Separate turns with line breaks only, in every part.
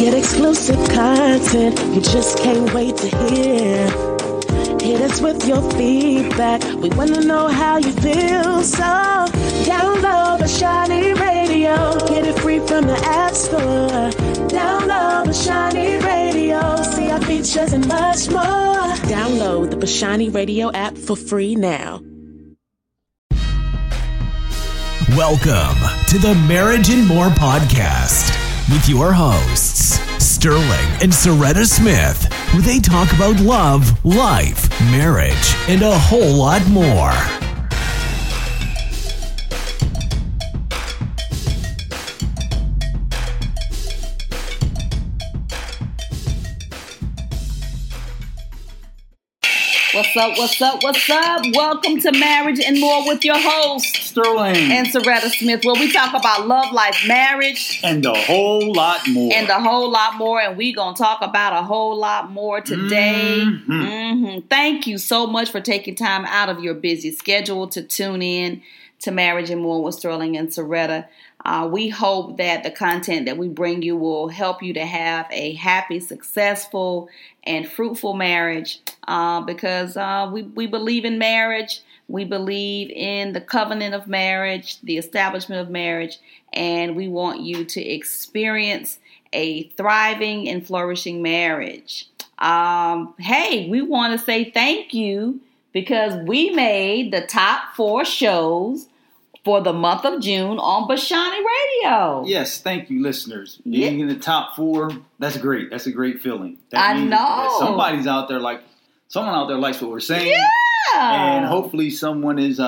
Get exclusive content you just can't wait to hear. Hit us with your feedback. We want to know how you feel. So download Bashani Radio. Get it free from the App Store. Download Bashani Radio. See our features and much more. Download the Bashani Radio app for free now.
Welcome to the Marriage and More podcast with your hosts, Sterling and Soretta Smith, where they talk about love, life, marriage, and a whole lot more.
What's up? Welcome to Marriage and More with your hosts,
Sterling
and Soretta Smith, where we talk about love, life, marriage,
and a whole lot more.
And we gonna talk about a whole lot more today. Thank you so much for taking time out of your busy schedule to tune in to Marriage and More with Sterling and Soretta. We hope that the content that we bring you will help you to have a happy, successful, and fruitful marriage because we believe in marriage. We believe in the covenant of marriage, the establishment of marriage, and we want you to experience a thriving and flourishing marriage. Hey, we want to say thank you because we made the top 4 shows for the month of June on Bashani Radio.
Yes, thank you, listeners. Being in the top 4, that's great. That's a great feeling.
I know.
That somebody's out there someone out there likes what we're saying.
Yeah.
And hopefully someone is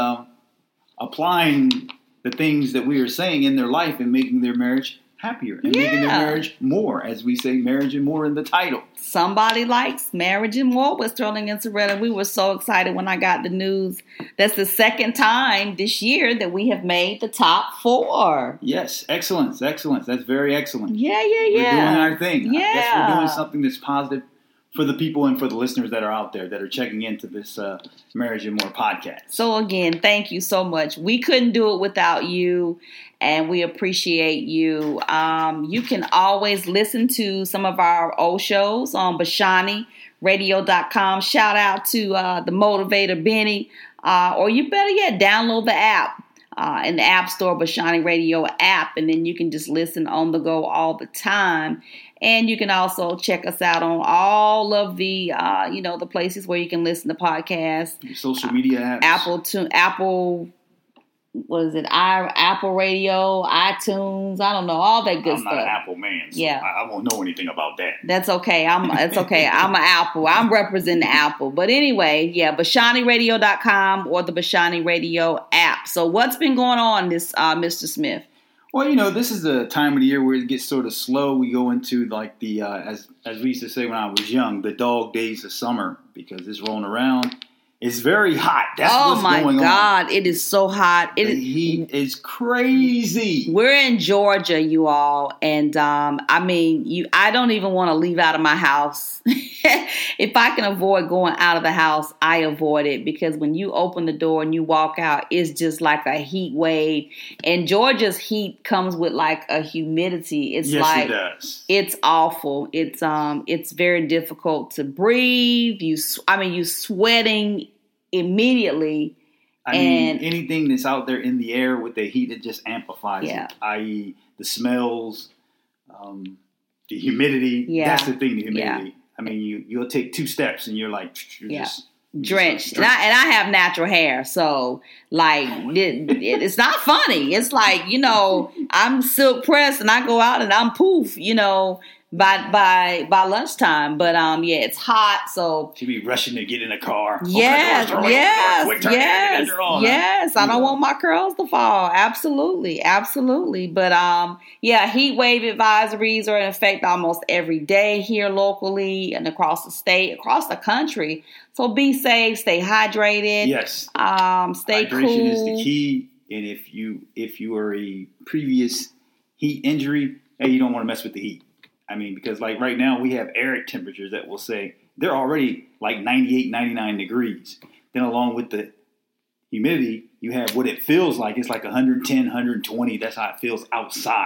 applying the things that we are saying in their life and making their marriage happier and making their marriage more, as we say, marriage and more in the title.
Somebody likes Marriage and More with Sterling and Soretta. We were so excited when I got the news. That's the second time this year that we have made the top 4.
Yes, excellence. That's very excellent.
Yeah.
We're doing our thing.
Yeah.
I guess we're doing something that's positive for the people and for the listeners that are out there that are checking into this Marriage and More podcast.
So again, thank you so much. We couldn't do it without you, and we appreciate you. You can always listen to some of our old shows on BashaniRadio.com. Shout out to the motivator Benny, or you better yet download the app in the App Store, Bashani Radio app, and then you can just listen on the go all the time. And you can also check us out on all of the, the places where you can listen to podcasts.
Your social media apps.
Apple, what is it? Apple Radio, iTunes. I don't know, all that good stuff.
I'm not an Apple man, so I won't know anything about that.
That's okay. It's okay. I'm an Apple. I'm representing Apple. But anyway, BashaniRadio.com or the Bashani Radio app. So what's been going on this, Mr. Smith?
Well, this is the time of the year where it gets sort of slow. We go into like the, as we used to say when I was young, the dog days of summer because it's rolling around. It's very hot. That's what's going on. Oh, my God.
It is so hot.
The heat is crazy.
We're in Georgia, you all. And, I don't even want to leave out of my house. If I can avoid going out of the house, I avoid it. Because when you open the door and you walk out, it's just like a heat wave. And Georgia's heat comes with like a humidity. It does. It's awful. It's very difficult to breathe. You're sweating immediately.
Anything that's out there in the air with the heat, it just amplifies it, i.e. the smells, the humidity. Yeah. That's the thing, the humidity. Yeah. You'll take 2 steps and you're like, just
drenched. And I have natural hair, so like it's not funny. It's like, I'm silk pressed and I go out and I'm poof, by lunchtime. But it's hot, so
she'd be rushing to get in a car.
Yes. I don't want my curls to fall. Absolutely. But heat wave advisories are in effect almost every day here locally and across the state, across the country. So be safe, stay hydrated.
Yes.
Stay
Hydration
cool.
Hydration is the key. And if you are a previous heat injury, you don't want to mess with the heat. Because like right now we have air temperatures that will say they're already like 98, 99 degrees. Then along with the humidity, you have what it feels like. It's like 110, 120. That's how it feels outside.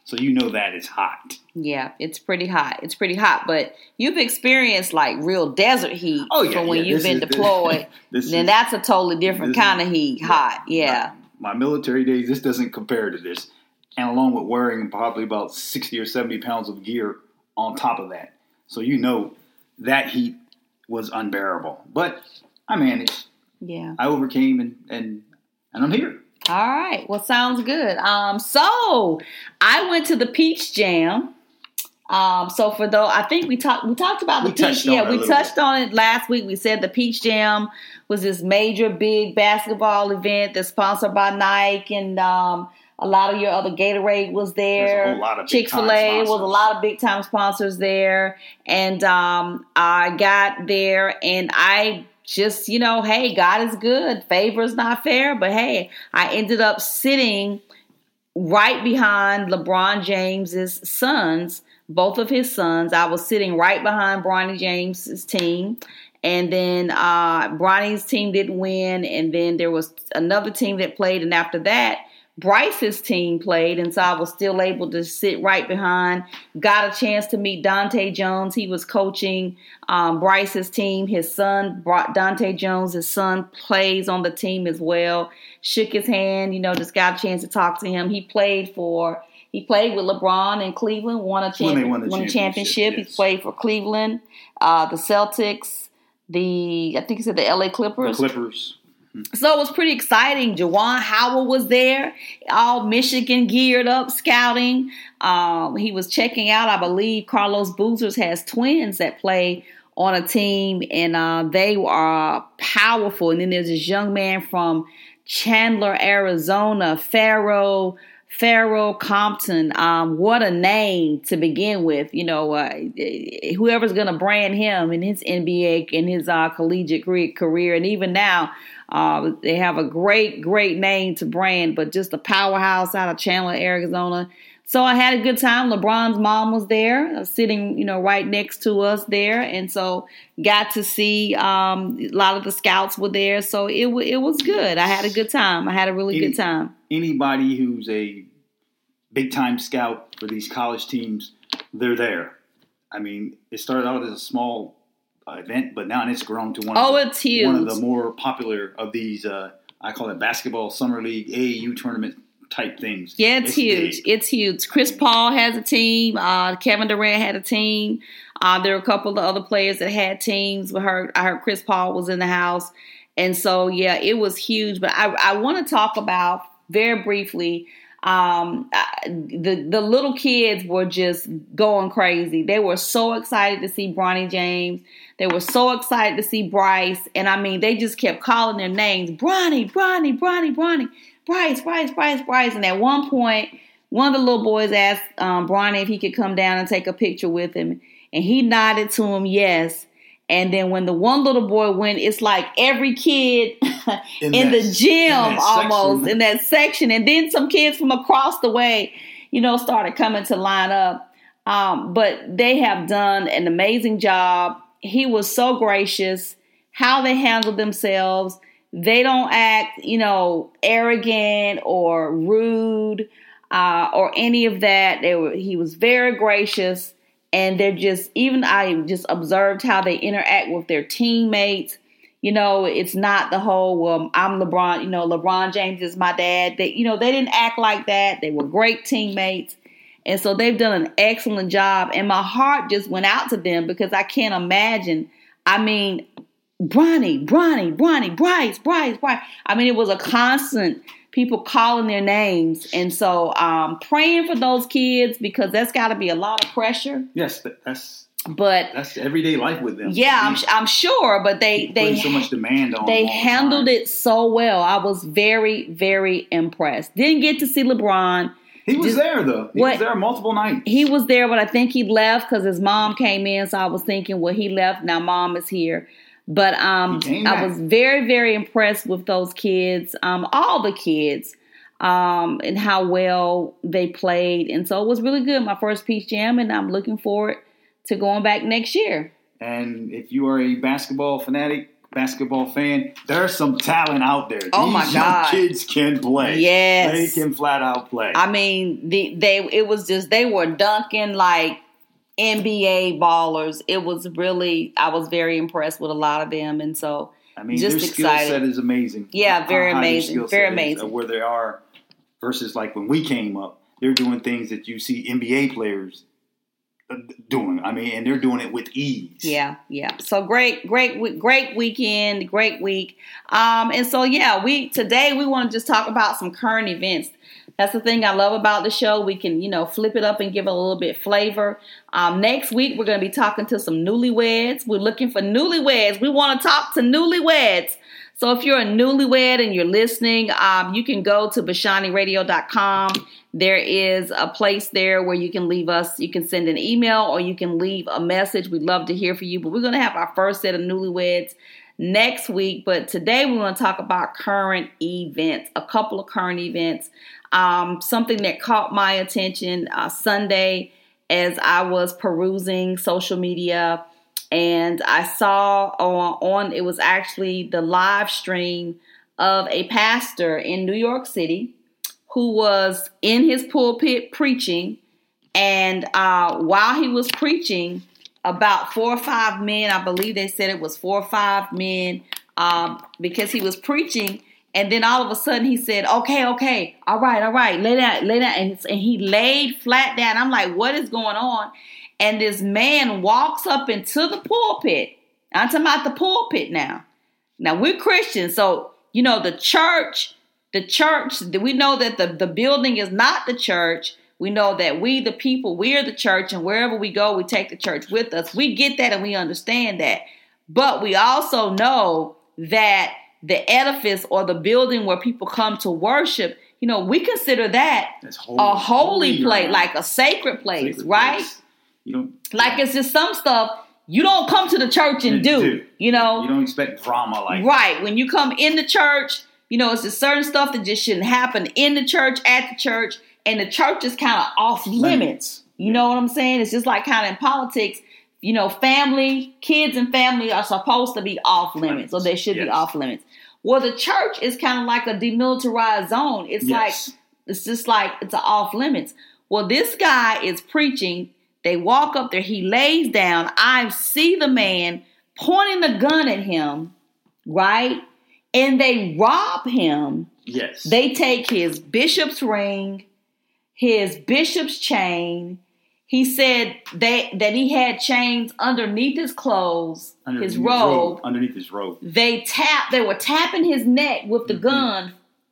So you know that it's hot.
Yeah, it's pretty hot. It's pretty hot, but you've experienced like real desert heat from when you've been deployed. Then that's a totally different kind of heat, hot. Yeah.
My military days, this doesn't compare to this. And along with wearing probably about 60 or 70 pounds of gear on top of that. So you know that heat was unbearable. But I managed.
Yeah.
I overcame and I'm here.
All right. Well, sounds good. So I went to the Peach Jam. So for those, I think we talked about the Peach. Yeah, we touched on it last week. We said the Peach Jam was this major, big basketball event that's sponsored by Nike, and a lot of your other Gatorade was there.
There's a whole lot of
Chick-fil-A was a lot of big time sponsors there, and I got there and I just, hey, God is good. Favor is not fair, but hey, I ended up sitting right behind LeBron James's sons. Both of his sons. I was sitting right behind Bronny James's team. And then Bronny's team didn't win. And then there was another team that played. And after that, Bryce's team played. And so I was still able to sit right behind. Got a chance to meet Dante Jones. He was coaching Bryce's team. His son, Dante Jones, his son plays on the team as well. Shook his hand, just got a chance to talk to him. He played with LeBron in Cleveland, won a championship. Yes. He played for Cleveland, the Celtics, I think he said the LA Clippers.
The Clippers.
So it was pretty exciting. Juwan Howard was there, all Michigan geared up, scouting. He was checking out, I believe, Carlos Boozers has twins that play on a team, and they are powerful. And then there's this young man from Chandler, Arizona, Pharaoh Compton. What a name to begin with. Whoever's going to brand him in his NBA and his collegiate career. And even now, they have a great, great name to brand, but just a powerhouse out of Chandler, Arizona. So I had a good time. LeBron's mom was there, sitting, right next to us there. And so got to see a lot of the scouts were there. So it was good. I had a good time. I had a really good time.
Anybody who's a big-time scout for these college teams, they're there. I mean, it started out as a small event, but now it's grown to one of the more popular of these, I call it basketball summer league, AAU tournament type things.
Yeah, it's huge. Big. It's huge. Chris Paul has a team. Kevin Durant had a team. There are a couple of other players that had teams. I heard Chris Paul was in the house. And so, yeah, it was huge. But I want to talk about very briefly, the little kids were just going crazy. They were so excited to see Bronny James. They were so excited to see Bryce. And I mean, they just kept calling their names. Bronny, Bryce. And at one point, one of the little boys asked Bronny if he could come down and take a picture with him. And he nodded to him, yes. And then when the one little boy went, it's like every kid in the gym almost in that section. And then some kids from across the way, started coming to line up. But they have done an amazing job. He was so gracious, how they handled themselves. They don't act, arrogant or rude or any of that. He was very gracious. And I just observed how they interact with their teammates. It's not the whole, well, I'm LeBron, LeBron James is my dad. They didn't act like that. They were great teammates. And so they've done an excellent job. And my heart just went out to them because I can't imagine. I mean, Bronny, Bryce. I mean, it was a constant people calling their names. And so praying for those kids because that's got to be a lot of pressure.
Yes, that's everyday life with them.
Yeah, I'm sure. But they
so much demand on.
They handled it so well. I was very, very impressed. Didn't get to see LeBron.
He was there though. He was there multiple nights.
He was there, but I think he left because his mom came in. So I was thinking, well, he left. Now mom is here. But I was very, very impressed with those kids, all the kids, and how well they played. And so it was really good. My first Peach Jam, and I'm looking forward to going back next year.
And if you are a basketball fanatic, basketball fan, there's some talent out there.
Oh, my God.
These young kids can play.
Yes.
They can flat out play.
I mean, they were dunking like NBA ballers. It was really, I was very impressed with a lot of them. And so,
I mean,
just
their
excited.
skill set is amazing.
Yeah, very
How their
amazing.
skill
Very
set
amazing.
is, where they are versus like when we came up, they're doing things that you see NBA players doing. I mean, and they're doing it with ease.
Yeah. So great weekend, great week. And so today we want to just talk about some current events. That's the thing I love about the show. We can, flip it up and give it a little bit flavor. Next week, we're going to be talking to some newlyweds. We're looking for newlyweds. We want to talk to newlyweds. So if you're a newlywed and you're listening, you can go to BashaniRadio.com. There is a place there where you can you can send an email or you can leave a message. We'd love to hear from you. But we're going to have our first set of newlyweds next week. But today we want to talk about current events, a couple of current events. Something that caught my attention Sunday as I was perusing social media, and I saw on it was actually the live stream of a pastor in New York City who was in his pulpit preaching, and while he was preaching, about 4 or 5 men, I believe they said it was 4 or 5 men, because he was preaching. And then all of a sudden he said, okay, all right, lay down. And he laid flat down. I'm like, what is going on? And this man walks up into the pulpit. I'm talking about the pulpit now. Now, we're Christians, so, the church, we know that the building is not the church. We know that we, the people, we are the church, and wherever we go, we take the church with us. We get that and we understand that. But we also know that the edifice or the building where people come to worship, we consider that a holy place, like a sacred place, right? It's just some stuff you don't come to the church and do. You
don't expect drama like that.
Right. When you come in the church, it's just certain stuff that just shouldn't happen in the church, at the church, and the church is kind of off limits. You know what I'm saying? It's just like kind of in politics. Kids and family are supposed to be off limits, or they should be off limits. Well, the church is kind of like a demilitarized zone. It's just like it's off limits. Well, this guy is preaching. They walk up there. He lays down. I see the man pointing the gun at him, right? And they rob him.
Yes.
They take his bishop's ring, his bishop's chain. He said that he had chains underneath his clothes, his robe.
Underneath his robe.
They were tapping his neck with the gun,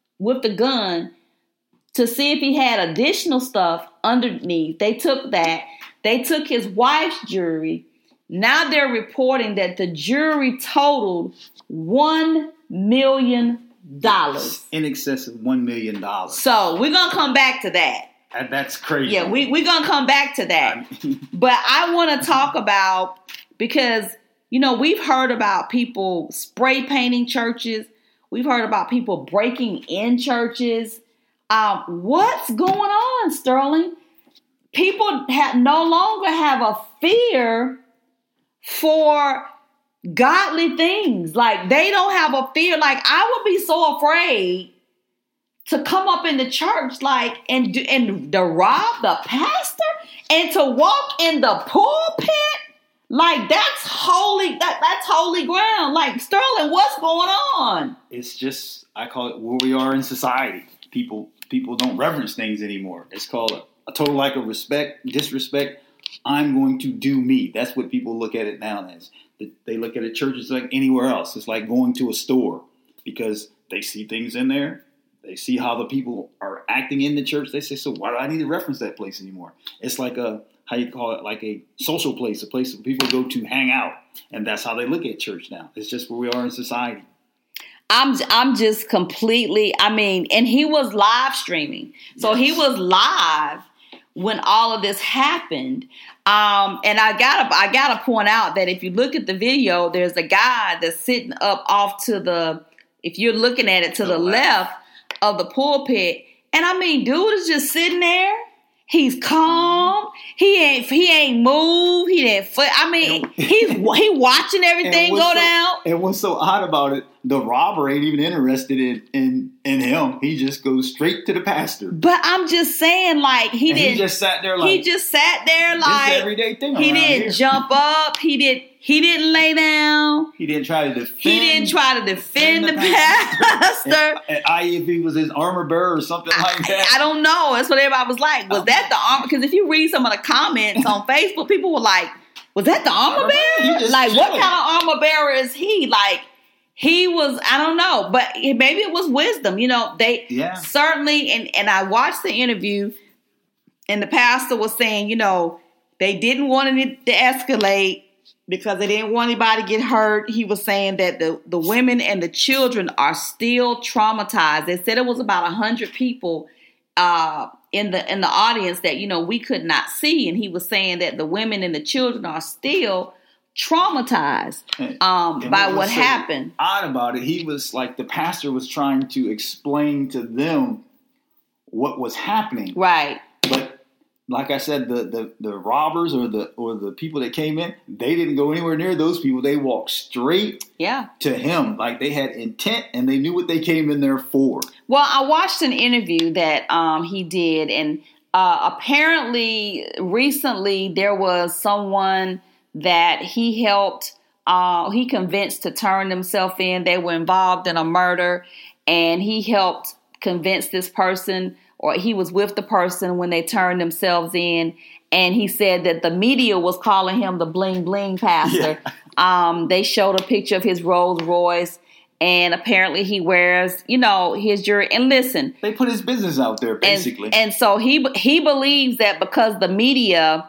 to see if he had additional stuff underneath. They took that. They took his wife's jewelry. Now they're reporting that the jewelry totaled $1 million.
In excess of $1 million.
So we're going to come back to that.
That's crazy.
Yeah, we're going to come back to that. But I want to talk about, because, we've heard about people spray painting churches. We've heard about people breaking in churches. What's going on, Sterling? People no longer have a fear for godly things. Like, they don't have a fear. Like, I would be so afraid to come up in the church, like, and to rob the pastor and to walk in the pulpit. Like, that's holy. That's holy ground. Like, Sterling, what's going on?
It's just, I call it where we are in society. People don't reverence things anymore. It's called a total lack of respect, disrespect. I'm going to do me. That's what people look at it now as. They look at a church as like anywhere else. It's like going to a store, because they see things in there. They see how the people are acting in the church. They say, so why do I need to reference that place anymore? It's like like a social place, a place where people go to hang out. And that's how they look at church now. It's just where we are in society.
I'm just completely, and he was live streaming. So He was live when all of this happened. And I gotta point out that if you look at the video, there's a guy that's sitting up off to if you're looking at it to the left of the pulpit. And dude is just sitting there. He's calm. He ain't moved. He didn't foot. I mean, he watching everything go down.
And what's so odd about it, the robber ain't even interested in him. He just goes straight to the pastor.
But I'm just saying, like, he
just sat there
like this
everyday thing.
He didn't
here.
jump up. He didn't lay down.
He didn't try to defend.
He didn't try to defend the pastor.
If he was his armor bearer or something like that.
I don't know. That's what everybody was like. Was that the armor? Because if you read some of the comments on Facebook, people were like, "Was that the armor bearer? Like, what kind of armor bearer is he? Like, he was. I don't know, but maybe it was wisdom. You know, they certainly. And I watched the interview, and the pastor was saying, you know, they didn't want it to escalate because they didn't want anybody to get hurt. He was saying that the women and the children are still traumatized. They said it was about 100 people in the audience that, you know, we could not see. And he was saying that the women and the children are still traumatized by what happened.
Odd about it, he was like, the pastor was trying to explain to them what was happening.
Right.
But like I said, the robbers or the people that came in, they didn't go anywhere near those people. They walked straight to him. Like, they had intent and they knew what they came in there for.
Well, I watched an interview that he did, and apparently recently there was someone that he helped, he convinced to turn himself in. They were involved in a murder, and he helped convince this person, or he was with the person when they turned themselves in. And he said that the media was calling him the bling bling pastor. Yeah. They showed a picture of his Rolls Royce, and apparently he wears, you know, his jewelry. And listen,
they put his business out there basically.
And so he believes that because the media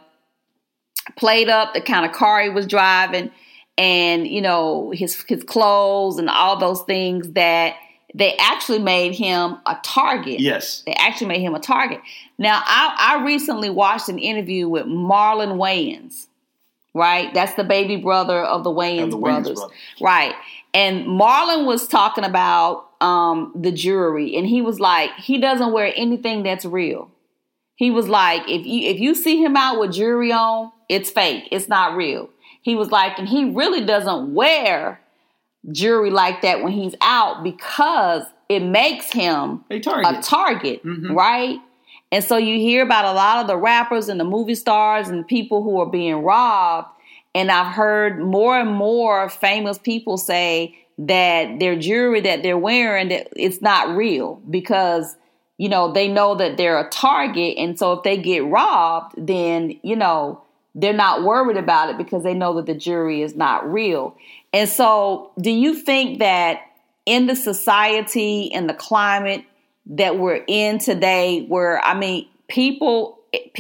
played up the kind of car he was driving, and, you know, his clothes and all those things, that they actually made him a target.
Yes.
They actually made him a target. Now, I recently watched an interview with Marlon Wayans, right? That's the baby brother of the Wayans brothers. Right. And Marlon was talking about the jewelry, and he was like, he doesn't wear anything that's real. He was like, if you see him out with jewelry on, it's fake. It's not real. He was like, and he really doesn't wear jewelry like that when he's out because it makes him a target, mm-hmm. right? And so you hear about a lot of the rappers and the movie stars and people who are being robbed. And I've heard more and more famous people say that their jewelry that they're wearing, that it's not real because, you know, they know that they're a target. And so if they get robbed, then, you know, they're not worried about it because they know that the jewelry is not real. And so do you think that in the society and the climate that we're in today, where, I mean, people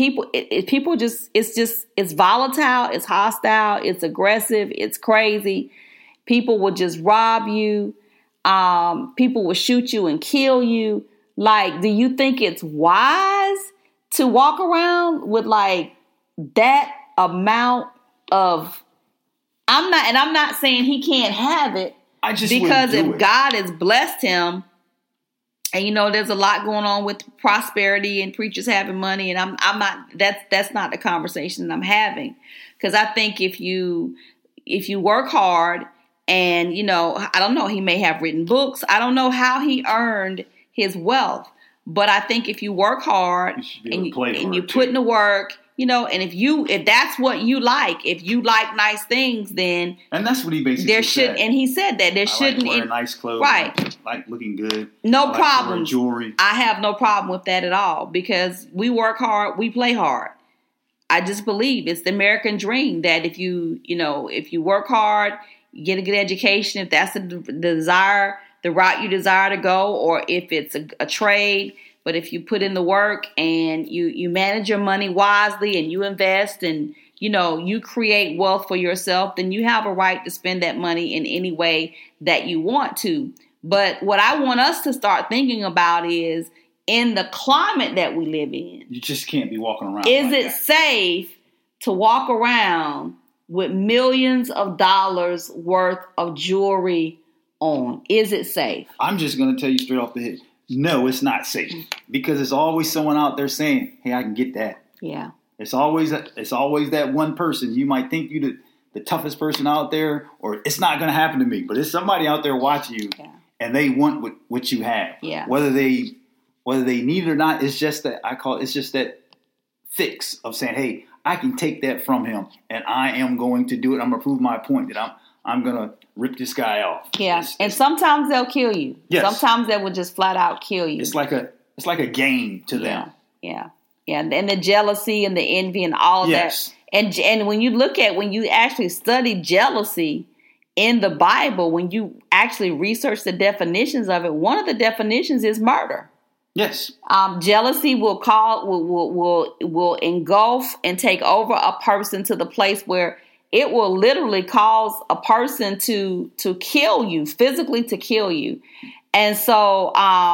just, it's volatile, it's hostile, it's aggressive, it's crazy. People will just rob you. People will shoot you and kill you. Like, do you think it's wise to walk around with like that amount of, I'm not saying he can't have it.
I just
because if God has blessed him, and you know, there's a lot going on with prosperity and preachers having money, and I'm not. That's not the conversation I'm having. Because I think if you work hard, and you know, I don't know, he may have written books. I don't know how he earned his wealth, but I think if you work hard and you put in the work. You know, and if that's what you like, if you like nice things, then
and that's what he basically said.
And he said that there shouldn't
like wearing nice clothes,
right?
Like looking good.
No problem.
Jewelry.
I have no problem with that at all because we work hard, we play hard. I just believe it's the American dream that if you work hard, you get a good education, if that's the route you desire to go, or if it's a trade. But if you put in the work and you manage your money wisely and you invest and, you know, you create wealth for yourself, then you have a right to spend that money in any way that you want to. But what I want us to start thinking about is in the climate that we live in.
You just can't be walking around.
Is it safe to walk around with millions of dollars worth of jewelry on? Is it safe?
I'm just going to tell you straight off the head. no, it's not safe, because there's always someone out there saying, "Hey, I can get that."
Yeah.
It's always that one person. You might think you the toughest person out there, or it's not going to happen to me, but there's somebody out there watching you, and they want what you have.
Yeah.
Whether they need it or not, it's just that it's just that fix of saying, "Hey, I can take that from him, and I am going to do it. I'm going to prove my point that I'm going to rip this guy off."
Yeah, and sometimes they'll kill you.
Yes.
Sometimes they will just flat out kill you.
It's like a game to them.
Yeah. And the jealousy and the envy and all of
Yes.
that. And when you actually study jealousy in the Bible, when you actually research the definitions of it, one of the definitions is murder.
Yes.
Jealousy will engulf and take over a person to the place where it will literally cause a person to kill you, physically to kill you. And so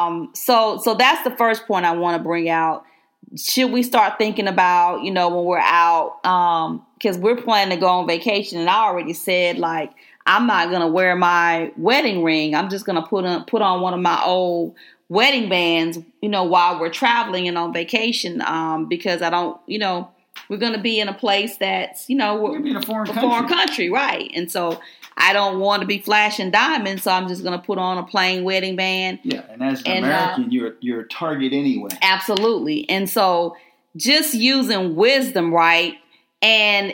that's the first point I want to bring out. Should we start thinking about, when we're out, because we're planning to go on vacation, and I already said, like, I'm not going to wear my wedding ring. I'm just going to put on one of my old wedding bands, while we're traveling and on vacation, because I don't, we're going to be in a place that's, we're
going to be in a foreign
country, right? And so I don't want to be flashing diamonds, so I'm just going to put on a plain wedding band.
Yeah, and as an American, you're a target anyway.
Absolutely. And so just using wisdom, right? And,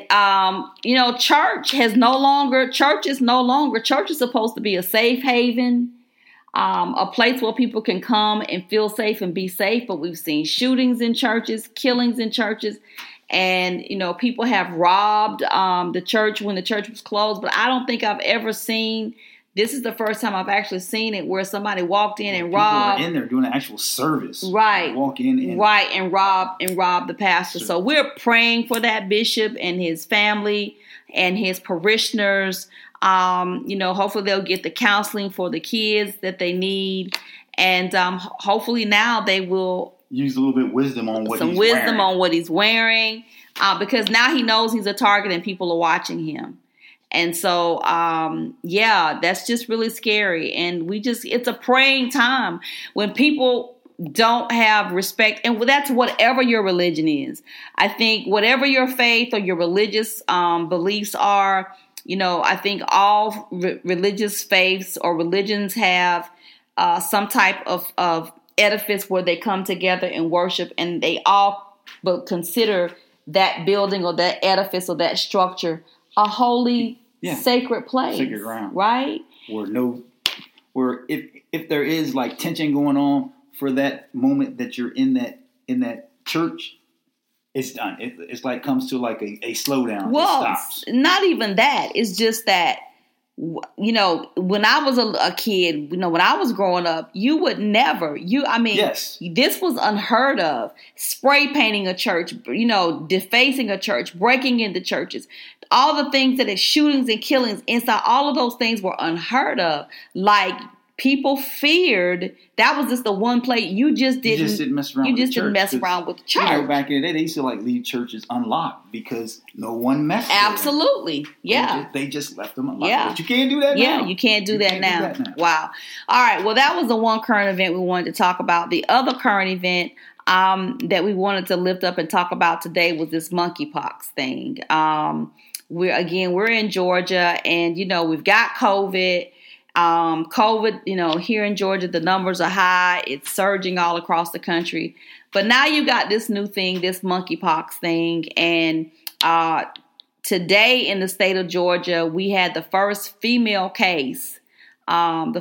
church is no longer, church is supposed to be a safe haven, a place where people can come and feel safe and be safe. But we've seen shootings in churches, killings in churches. And, people have robbed the church when the church was closed. But I don't think I've ever seen, this is the first time I've actually seen it, where somebody walked in and robbed.
People were in there doing an actual service.
Right.
Walk in and
right, and rob the pastor. So we're praying for that bishop and his family and his parishioners. Hopefully they'll get the counseling for the kids that they need. And hopefully now they will
use a little bit of wisdom on what
he's wearing, because now he knows he's a target and people are watching him. And so, that's just really scary. And it's a praying time when people don't have respect. And that's whatever your religion is. I think whatever your faith or your religious beliefs are, I think all religious faiths or religions have some type of edifice where they come together and worship, and they all but consider that building or that edifice or that structure a holy, sacred place,
sacred ground,
right?
Where if there is like tension going on for that moment that you're in that church, it's done. It's like comes to like a slowdown.
Well,
it stops.
Not even that. It's just that, when I was a kid, when I was growing up, you would never,
yes.
This was unheard of. Spray painting a church, defacing a church, breaking into churches, all the things that is shootings and killings inside, all of those things were unheard of. Like, people feared, that was just the one place you just didn't mess around with the church.
Back in the day, they used to leave churches unlocked because no one messed with them.
Absolutely. Yeah.
They just left them unlocked.
Yeah.
But you can't do that now.
Yeah, you can't do that now. Wow. All right. Well, that was the one current event we wanted to talk about. The other current event that we wanted to lift up and talk about today was this monkeypox thing. We're in Georgia, and, we've got COVID. COVID, here in Georgia, the numbers are high. It's surging all across the country. But now you got this new thing, this monkeypox thing. And today in the state of Georgia, we had the first female case, to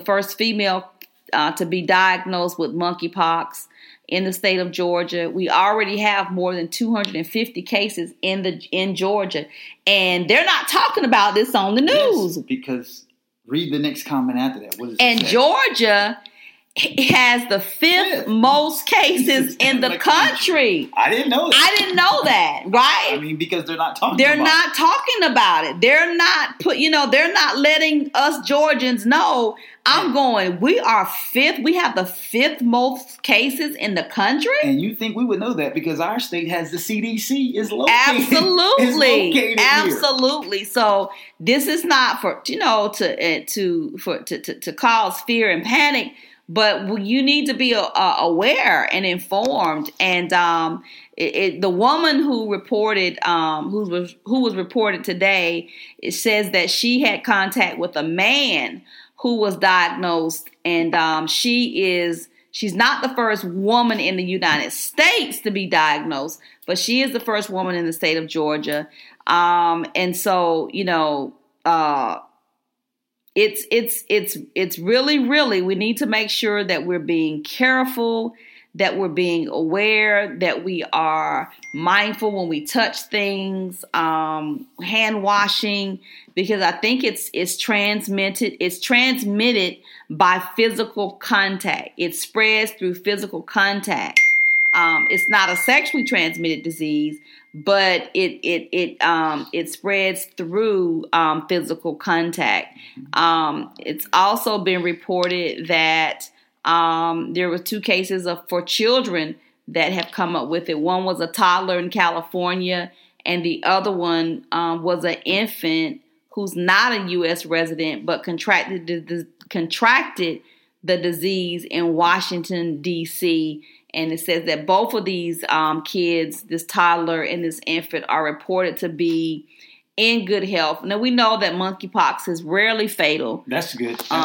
be diagnosed with monkeypox in the state of Georgia. We already have more than 250 cases in Georgia. And they're not talking about this on the news.
Yes, because... Read the next comment after that. What does
it say? Georgia has the fifth most cases in the country.
I didn't know that.
Right?
Because they're not talking
about it. They're not they're not letting us Georgians know. We are fifth. We have the fifth most cases in the country.
And you think we would know that because our state has the CDC is located.
Absolutely. Absolutely. Here. So this is not for, to cause fear and panic. But you need to be aware and informed. And the woman who reported, who was reported today, it says that she had contact with a man who was diagnosed, and she's not the first woman in the United States to be diagnosed, but she is the first woman in the state of Georgia. And so, it's really, we need to make sure that we're being careful, that we're being aware, that we are mindful when we touch things, hand washing, because I think it's transmitted by physical contact. It spreads through physical contact. It's not a sexually transmitted disease, but it spreads through physical contact. It's also been reported that there were 2 cases for children that have come up with it. One was a toddler in California, and the other one was an infant who's not a U.S. resident but contracted the disease in Washington, D.C., and it says that both of these kids, this toddler and this infant, are reported to be in good health. Now, we know that monkeypox is rarely fatal.
That's good.
It's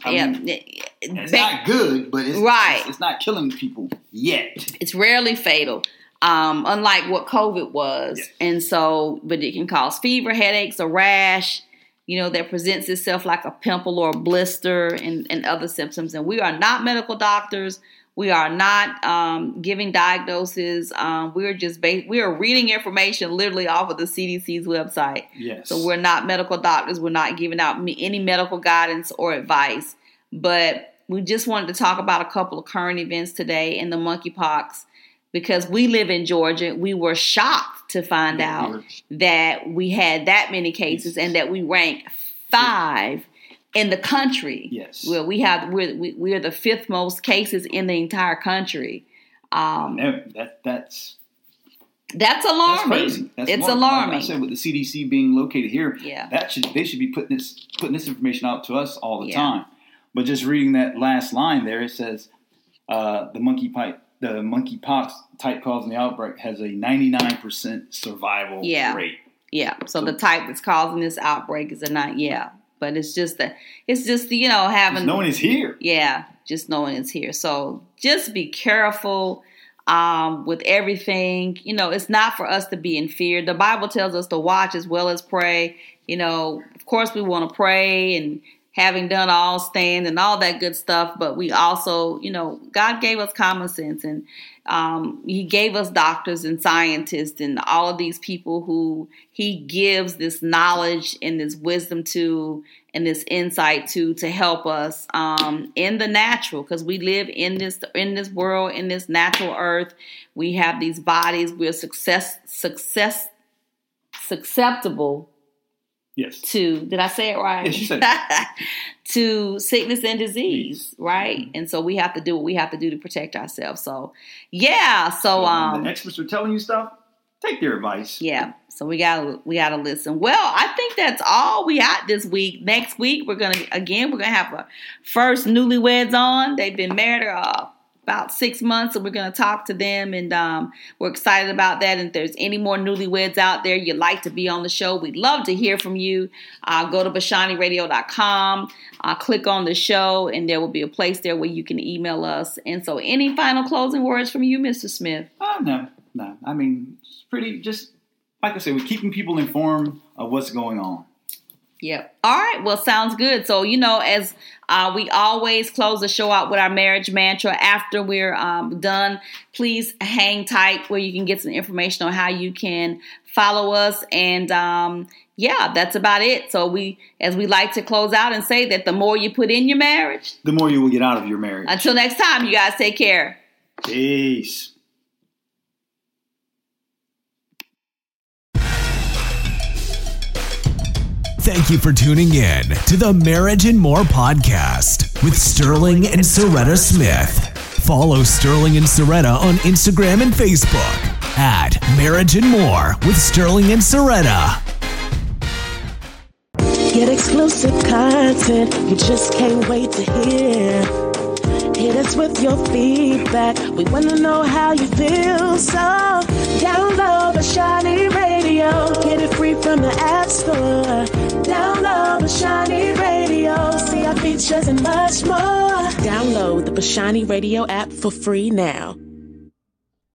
not good, but it's not killing people yet.
It's rarely fatal, unlike what COVID was. Yes. And so, but it can cause fever, headaches, a rash, that presents itself like a pimple or a blister and other symptoms. And we are not medical doctors. We are not giving diagnoses. We are reading information literally off of the CDC's website.
Yes.
So we're not medical doctors. We're not giving out any medical guidance or advice. But we just wanted to talk about a couple of current events today in the monkeypox, because we live in Georgia. We were shocked to find out that we had that many cases and that we rank 5 in the country.
Yes.
Well, we are the 5th most cases in the entire country.
That's alarming.
That's crazy. It's alarming.
Like I said, with the CDC being located here,
yeah,
they should be putting this information out to us all the time. But just reading that last line there, it says the monkeypox type causing the outbreak has a 99% survival rate.
Yeah. So the type that's causing this outbreak is a 9. Yeah. But it's just having just
knowing it's here.
Yeah, just knowing it's here. So just be careful with everything. It's not for us to be in fear. The Bible tells us to watch as well as pray. Of course we want to pray, and having done all, stand and all that good stuff. But we also, God gave us common sense, and He gave us doctors and scientists and all of these people who He gives this knowledge and this wisdom to and this insight to help us in the natural, because we live in this world, in this natural earth. We have these bodies. We're susceptible.
Yes.
Did I say it right?
Yes, you said it.
To sickness and disease, right?
Mm-hmm.
And so we have to do what we have to do to protect ourselves. So, yeah. So
the experts are telling you stuff, take their advice.
Yeah. So we gotta listen. Well, I think that's all we got this week. Next week we're gonna have a first newlyweds on. They've been married about 6 months, and we're going to talk to them, and we're excited about that. And if there's any more newlyweds out there you'd like to be on the show, we'd love to hear from you. Go to BashaniRadio.com, click on the show, and there will be a place there where you can email us. And so any final closing words from you, Mr. Smith?
No. I mean, it's pretty, just like I said, we're keeping people informed of what's going on.
Yep. All right. Well, sounds good. So, as we always close the show out with our marriage mantra, after we're done, please hang tight where you can get some information on how you can follow us. And that's about it. So as we like to close out and say that the more you put in your marriage,
the more you will get out of your marriage.
Until next time, you guys take care.
Peace.
Thank you for tuning in to the Marriage and More podcast with Sterling and Soretta Smith. Follow Sterling and Soretta on Instagram and Facebook at Marriage and More with Sterling and Soretta.
Get exclusive content you just can't wait to hear. Hit us with your feedback. We want to know how you feel. So download Bashani Radio. Get it free from the App Store. Download Bashani Radio. See our features and much more. Download the Bashani Radio app for free now.